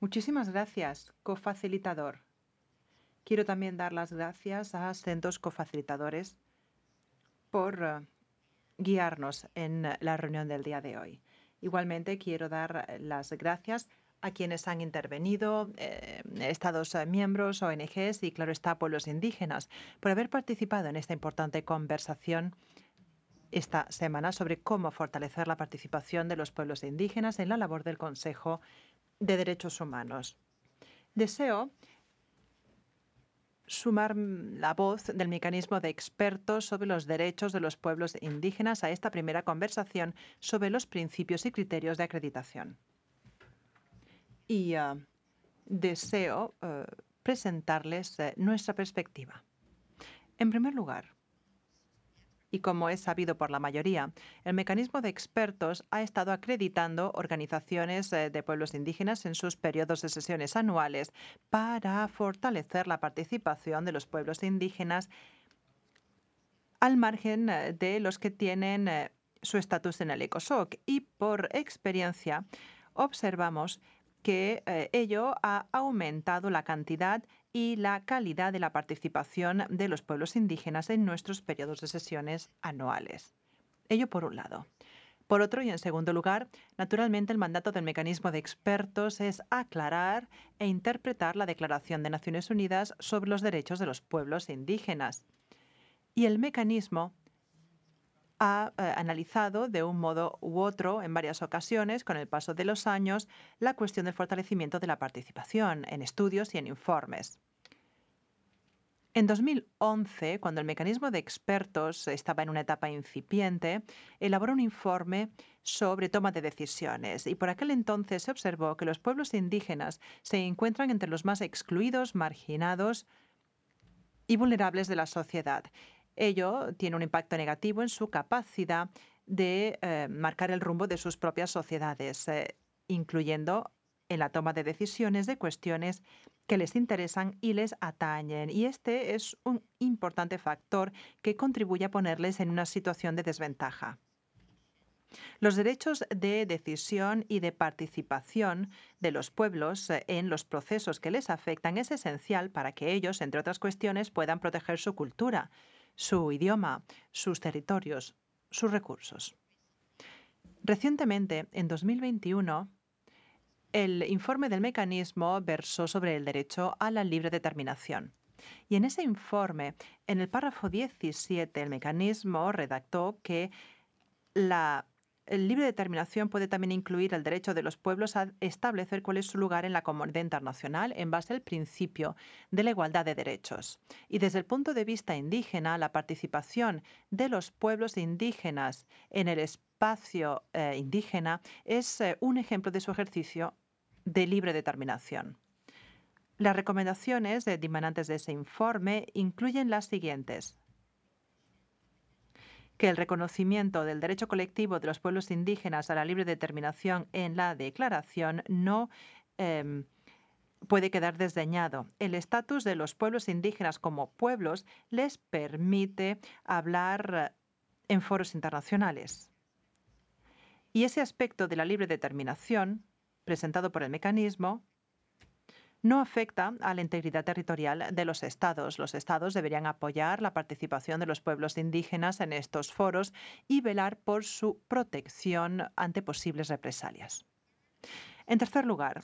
Muchísimas gracias, cofacilitador. Quiero también dar las gracias a Centros Cofacilitadores por guiarnos en la reunión del día de hoy. Igualmente, quiero dar las gracias a quienes han intervenido, Estados miembros, ONGs y, claro está, pueblos indígenas, por haber participado en esta importante conversación esta semana sobre cómo fortalecer la participación de los pueblos indígenas en la labor del Consejo de Derechos Humanos. Deseo sumar la voz del mecanismo de expertos sobre los derechos de los pueblos indígenas a esta primera conversación sobre los principios y criterios de acreditación. Y deseo presentarles nuestra perspectiva. En primer lugar, y como es sabido por la mayoría, el mecanismo de expertos ha estado acreditando organizaciones de pueblos indígenas en sus periodos de sesiones anuales para fortalecer la participación de los pueblos indígenas al margen de los que tienen su estatus en el ECOSOC. Y por experiencia observamos que ello ha aumentado la cantidad y la calidad de la participación de los pueblos indígenas en nuestros periodos de sesiones anuales. Ello por un lado. Por otro, y en segundo lugar, naturalmente el mandato del mecanismo de expertos es aclarar e interpretar la Declaración de Naciones Unidas sobre los Derechos de los Pueblos Indígenas. Y el mecanismo ha analizado de un modo u otro en varias ocasiones, con el paso de los años, la cuestión del fortalecimiento de la participación en estudios y en informes. En 2011, cuando el mecanismo de expertos estaba en una etapa incipiente, elaboró un informe sobre toma de decisiones y por aquel entonces se observó que los pueblos indígenas se encuentran entre los más excluidos, marginados y vulnerables de la sociedad. Ello tiene un impacto negativo en su capacidad de marcar el rumbo de sus propias sociedades, incluyendo en la toma de decisiones de cuestiones que les interesan y les atañen. Y este es un importante factor que contribuye a ponerles en una situación de desventaja. Los derechos de decisión y de participación de los pueblos en los procesos que les afectan es esencial para que ellos, entre otras cuestiones, puedan proteger su cultura, su idioma, sus territorios, sus recursos. Recientemente, en 2021, el informe del mecanismo versó sobre el derecho a la libre determinación. Y en ese informe, en el párrafo 17, el mecanismo redactó que la libre determinación puede también incluir el derecho de los pueblos a establecer cuál es su lugar en la comunidad internacional en base al principio de la igualdad de derechos. Y desde el punto de vista indígena, la participación de los pueblos indígenas en el espacio indígena es un ejemplo de su ejercicio de libre determinación. Las recomendaciones dimanantes de ese informe incluyen las siguientes: que el reconocimiento del derecho colectivo de los pueblos indígenas a la libre determinación en la Declaración no puede quedar desdeñado. El estatus de los pueblos indígenas como pueblos les permite hablar en foros internacionales. Y ese aspecto de la libre determinación, presentado por el mecanismo, no afecta a la integridad territorial de los estados. Los estados deberían apoyar la participación de los pueblos indígenas en estos foros y velar por su protección ante posibles represalias. En tercer lugar,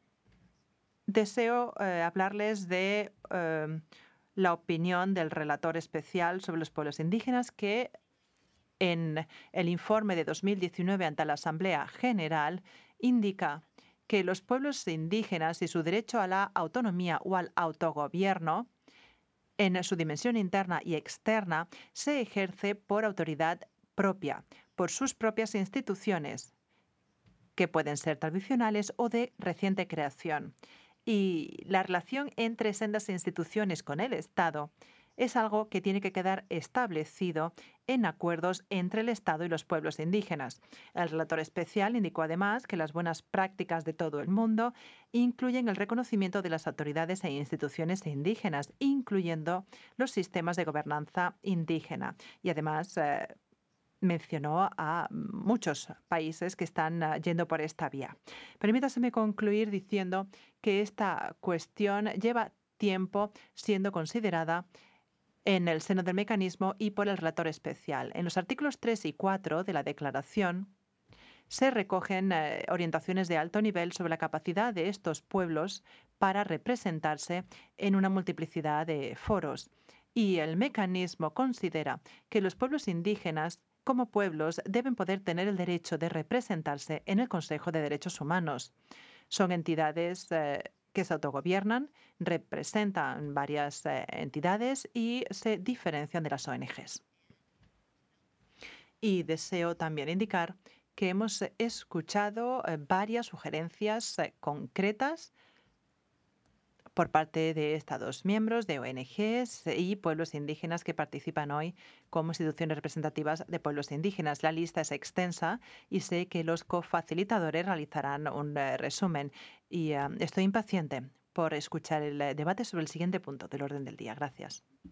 deseo hablarles de la opinión del relator especial sobre los pueblos indígenas que en el informe de 2019 ante la Asamblea General indica que los pueblos indígenas y su derecho a la autonomía o al autogobierno en su dimensión interna y externa se ejerce por autoridad propia, por sus propias instituciones, que pueden ser tradicionales o de reciente creación. Y la relación entre sendas instituciones con el Estado es algo que tiene que quedar establecido en acuerdos entre el Estado y los pueblos indígenas. El relator especial indicó además que las buenas prácticas de todo el mundo incluyen el reconocimiento de las autoridades e instituciones indígenas, incluyendo los sistemas de gobernanza indígena. Y además mencionó a muchos países que están yendo por esta vía. Permítaseme concluir diciendo que esta cuestión lleva tiempo siendo considerada en el seno del mecanismo y por el relator especial. En los artículos 3 y 4 de la declaración se recogen orientaciones de alto nivel sobre la capacidad de estos pueblos para representarse en una multiplicidad de foros. Y el mecanismo considera que los pueblos indígenas, como pueblos, deben poder tener el derecho de representarse en el Consejo de Derechos Humanos. Son entidades que se autogobiernan, representan varias entidades y se diferencian de las ONGs. Y deseo también indicar que hemos escuchado varias sugerencias concretas por parte de Estados miembros, de ONGs y pueblos indígenas que participan hoy como instituciones representativas de pueblos indígenas. La lista es extensa y sé que los cofacilitadores realizarán un resumen. Y estoy impaciente por escuchar el debate sobre el siguiente punto del orden del día. Gracias.